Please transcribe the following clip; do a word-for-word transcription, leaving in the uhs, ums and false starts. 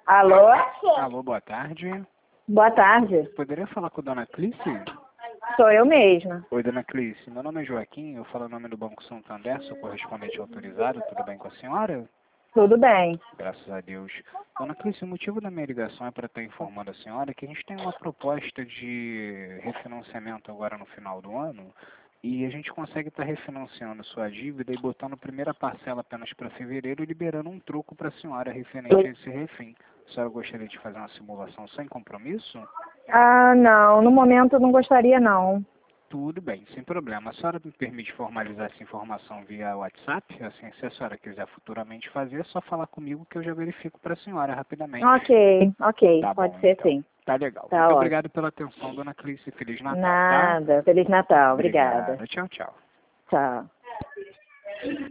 Alô? Alô, boa tarde. Boa tarde. Poderia falar com a dona Clice? Sou eu mesma. Oi, dona Clice. Meu nome é Joaquim, eu falo o nome do Banco Santander, sou correspondente autorizado. Tudo bem com a senhora? Tudo bem. Graças a Deus. Dona Clice, o motivo da minha ligação é para estar informando a senhora que a gente tem uma proposta de refinanciamento agora no final do ano e a gente consegue estar refinanciando sua dívida e botando a primeira parcela apenas para fevereiro e liberando um troco para a senhora referente a esse refém. A senhora gostaria de fazer uma simulação sem compromisso? Ah, não. No momento eu não gostaria, não. Tudo bem, sem problema. A senhora me permite formalizar essa informação via WhatsApp? Assim, se a senhora quiser futuramente fazer, é só falar comigo que eu já verifico para a senhora rapidamente. Ok, ok. Tá Pode bom, ser então. sim. Tá legal. Tá Muito ótimo. obrigado pela atenção, dona Clice. Feliz Natal, tá? Nada. Feliz Natal. Obrigada. Obrigado. Tchau, tchau. Tchau.